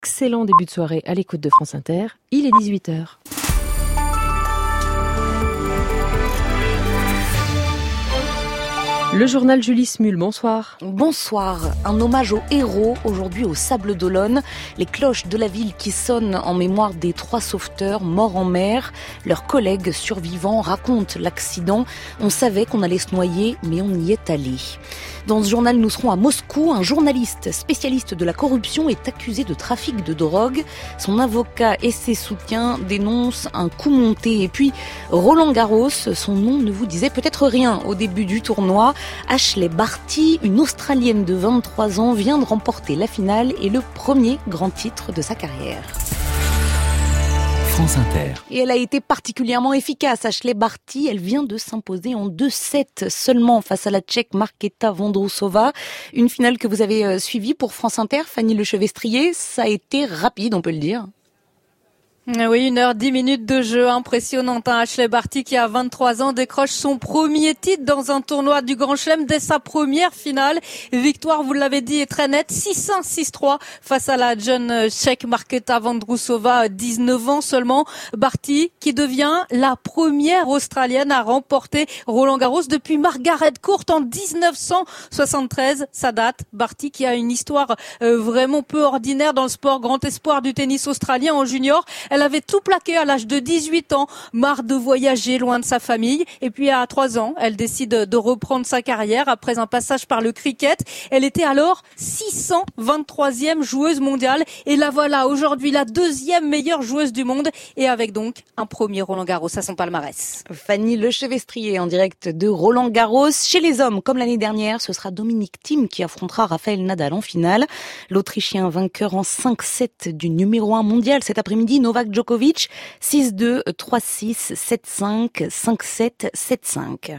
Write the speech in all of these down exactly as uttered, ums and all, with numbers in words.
Excellent début de soirée à l'écoute de France Inter. Il est dix-huit heures. Le journal Julie Smul, bonsoir. Bonsoir. Un hommage aux héros, aujourd'hui au Sables d'Olonne. Les cloches de la ville qui sonnent en mémoire des trois sauveteurs morts en mer. Leurs collègues survivants racontent l'accident. On savait qu'on allait se noyer, mais on y est allé. Dans ce journal, nous serons à Moscou. Un journaliste spécialiste de la corruption est accusé de trafic de drogue. Son avocat et ses soutiens dénoncent un coup monté. Et puis, Roland Garros, son nom ne vous disait peut-être rien au début du tournoi. Ashley Barty, une Australienne de vingt-trois ans, vient de remporter la finale et le premier grand titre de sa carrière. France Inter. Et elle a été particulièrement efficace, Ashley Barty. Elle vient de s'imposer en deux sets seulement face à la Tchèque Markéta Vondrousova. Une finale que vous avez suivie pour France Inter, Fanny Lechevestrier. Ça a été rapide, on peut le dire. Oui, une heure, dix minutes de jeu impressionnante. Hein. Ashley Barty, qui a vingt-trois ans, décroche son premier titre dans un tournoi du Grand Chelem dès sa première finale. Victoire, vous l'avez dit, est très nette, six un, six trois face à la jeune tchèque Markéta Vondrousova, dix-neuf ans seulement. Barty, qui devient la première Australienne à remporter Roland Garros depuis Margaret Court en dix-neuf cent soixante-treize. Ça date. Barty, qui a une histoire euh, vraiment peu ordinaire dans le sport, grand espoir du tennis australien en junior. Elle avait tout plaqué à l'âge de dix-huit ans, marre de voyager loin de sa famille. Et puis à trois ans, elle décide de reprendre sa carrière après un passage par le cricket. Elle était alors six cent vingt-troisième joueuse mondiale. Et la voilà aujourd'hui la deuxième meilleure joueuse du monde. Et avec donc un premier Roland Garros à son palmarès. Fanny Lechevestrier en direct de Roland Garros. Chez les hommes, comme l'année dernière, ce sera Dominic Thiem qui affrontera Rafael Nadal en finale. L'Autrichien vainqueur en cinq sept du numéro un mondial cet après-midi, Novak Djokovic, six deux, trois six, sept cinq, cinq sept, sept cinq.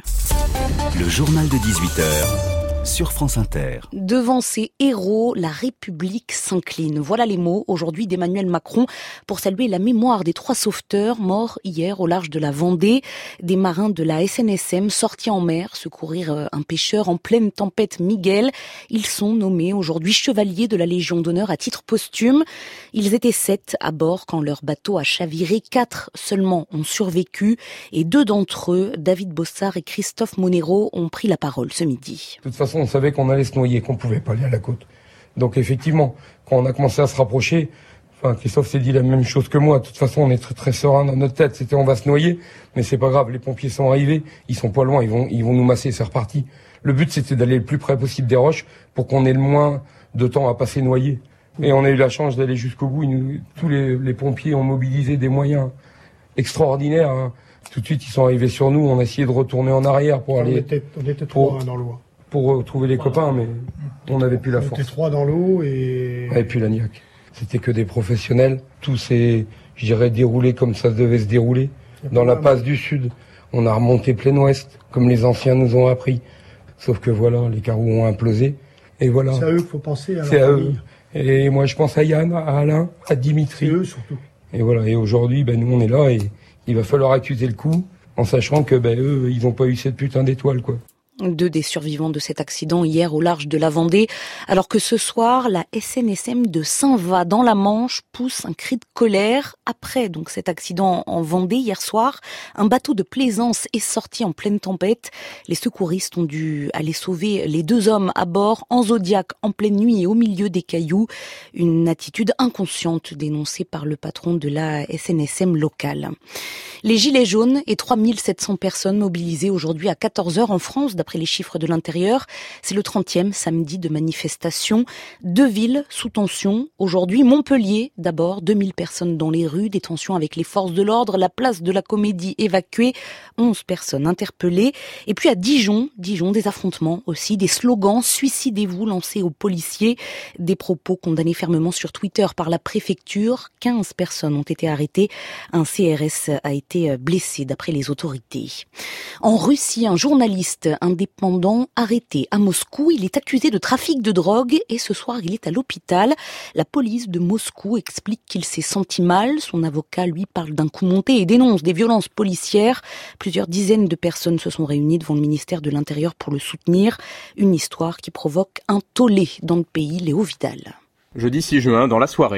Le journal de dix-huit heures sur France Inter. Devant ces héros, la République s'incline. Voilà les mots aujourd'hui d'Emmanuel Macron pour saluer la mémoire des trois sauveteurs morts hier au large de la Vendée. Des marins de la S N S M sortis en mer secourir un pêcheur en pleine tempête Miguel. Ils sont nommés aujourd'hui chevaliers de la Légion d'honneur à titre posthume. Ils étaient sept à bord quand leur bateau a chaviré. Quatre seulement ont survécu et deux d'entre eux, David Bossard et Christophe Monero, ont pris la parole ce midi. De toute façon, on savait qu'on allait se noyer, qu'on pouvait pas aller à la côte. Donc effectivement, quand on a commencé à se rapprocher, enfin Christophe s'est dit la même chose que moi. De toute façon, on est très très serein dans notre tête. C'était on va se noyer, mais c'est pas grave. Les pompiers sont arrivés, ils sont pas loin, ils vont ils vont nous masser, c'est reparti. Le but c'était d'aller le plus près possible des roches pour qu'on ait le moins de temps à passer noyé. Et on a eu la chance d'aller jusqu'au bout. Nous, tous les, les pompiers ont mobilisé des moyens extraordinaires. Hein. Tout de suite, ils sont arrivés sur nous. On a essayé de retourner en arrière pour aller. On était, on était trois pour, dans l'eau. Pour retrouver les copains, mais on n'avait plus la on force. On était trois dans l'eau et. Et puis l'agnac. C'était que des professionnels. Tout s'est, je dirais, déroulé comme ça devait se dérouler. Dans la passe du Sud, on a remonté plein ouest, comme les anciens nous ont appris. Sauf que voilà, les carreaux ont implosé. Et voilà. C'est à eux qu'il faut penser. À C'est à eux. Et moi, je pense à Yann, à Alain, à Dimitri. C'est eux surtout. Et voilà. Et aujourd'hui, ben, nous, on est là et il va falloir accuser le coup en sachant que, ben, eux, ils n'ont pas eu cette putain d'étoile, quoi. Deux des survivants de cet accident hier au large de la Vendée, alors que ce soir, la S N S M de Saint-Va dans la Manche pousse un cri de colère. Après donc cet accident en Vendée hier soir, un bateau de plaisance est sorti en pleine tempête. Les secouristes ont dû aller sauver les deux hommes à bord en Zodiac en pleine nuit et au milieu des cailloux. Une attitude inconsciente dénoncée par le patron de la S N S M locale. Les Gilets jaunes et trois mille sept cents personnes mobilisées aujourd'hui à quatorze heures en France, d'après les chiffres de l'Intérieur. C'est le trentième samedi de manifestation. Deux villes sous tension. Aujourd'hui, Montpellier, d'abord, deux mille personnes dans les rues, des tensions avec les forces de l'ordre, la place de la Comédie évacuée, onze personnes interpellées. Et puis à Dijon, Dijon, des affrontements aussi, des slogans « Suicidez-vous » lancés aux policiers, des propos condamnés fermement sur Twitter par la préfecture. quinze personnes ont été arrêtées. Un C R S a été blessé d'après les autorités. En Russie, un journaliste indépendant arrêté à Moscou. Il est accusé de trafic de drogue et ce soir, il est à l'hôpital. La police de Moscou explique qu'il s'est senti mal. Son avocat, lui, parle d'un coup monté et dénonce des violences policières. Plusieurs dizaines de personnes se sont réunies devant le ministère de l'Intérieur pour le soutenir. Une histoire qui provoque un tollé dans le pays. Léo Vidal. Jeudi six juin, dans la soirée,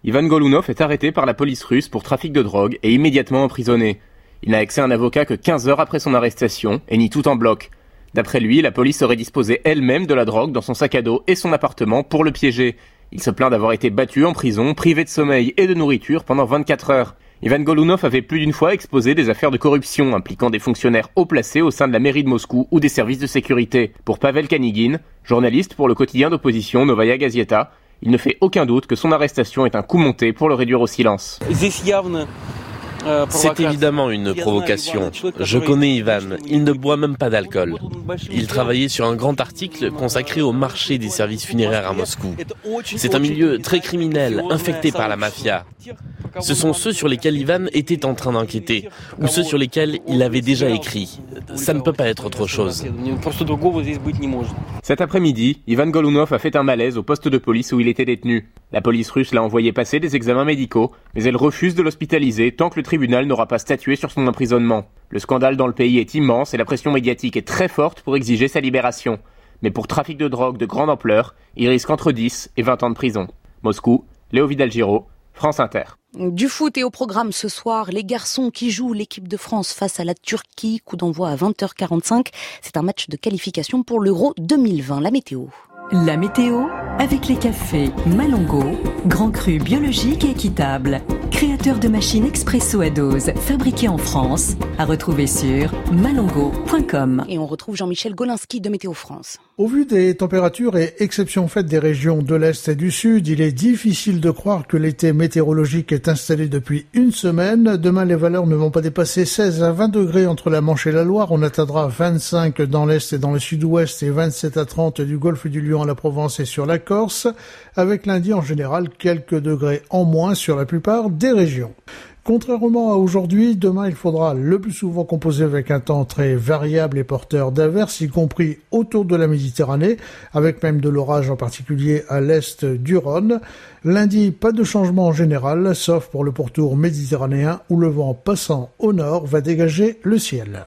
Ivan Golunov est arrêté par la police russe pour trafic de drogue et immédiatement emprisonné. Il n'a accès à un avocat que quinze heures après son arrestation et nie tout en bloc. D'après lui, la police aurait disposé elle-même de la drogue dans son sac à dos et son appartement pour le piéger. Il se plaint d'avoir été battu en prison, privé de sommeil et de nourriture pendant vingt-quatre heures. Ivan Golunov avait plus d'une fois exposé des affaires de corruption impliquant des fonctionnaires haut placés au sein de la mairie de Moscou ou des services de sécurité. Pour Pavel Kanygin, journaliste pour le quotidien d'opposition Novaya Gazeta, il ne fait aucun doute que son arrestation est un coup monté pour le réduire au silence. C'est évidemment une provocation. Je connais Ivan, il ne boit même pas d'alcool. Il travaillait sur un grand article consacré au marché des services funéraires à Moscou. C'est un milieu très criminel, infecté par la mafia. Ce sont ceux sur lesquels Ivan était en train d'enquêter, ou ceux sur lesquels il avait déjà écrit. Ça ne peut pas être autre chose. Cet après-midi, Ivan Golunov a fait un malaise au poste de police où il était détenu. La police russe l'a envoyé passer des examens médicaux, mais elle refuse de l'hospitaliser tant que le tribunal n'aura pas statué sur son emprisonnement. Le scandale dans le pays est immense et la pression médiatique est très forte pour exiger sa libération. Mais pour trafic de drogue de grande ampleur, il risque entre dix et vingt ans de prison. Moscou, Léo Vidal-Giraud, France Inter. Du foot et au programme ce soir, les garçons qui jouent l'équipe de France face à la Turquie, coup d'envoi à vingt heures quarante-cinq. C'est un match de qualification pour l'Euro deux mille vingt. La météo. La météo avec les cafés Malongo, grand cru biologique et équitable. Créateur de machines expresso à dose, fabriquées en France, à retrouver sur malongo point com. Et on retrouve Jean-Michel Golinski de Météo France. Au vu des températures et exception faite des régions de l'Est et du Sud, il est difficile de croire que l'été météorologique est installé depuis une semaine. Demain, les valeurs ne vont pas dépasser seize à vingt degrés entre la Manche et la Loire. On atteindra vingt-cinq dans l'Est et dans le Sud-Ouest et vingt-sept à trente du golfe du Lion à la Provence et sur la Corse, avec lundi en général quelques degrés en moins sur la plupart des régions. Contrairement à aujourd'hui, demain il faudra le plus souvent composer avec un temps très variable et porteur d'averses, y compris autour de la Méditerranée, avec même de l'orage en particulier à l'est du Rhône. Lundi, pas de changement en général, sauf pour le pourtour méditerranéen où le vent passant au nord va dégager le ciel.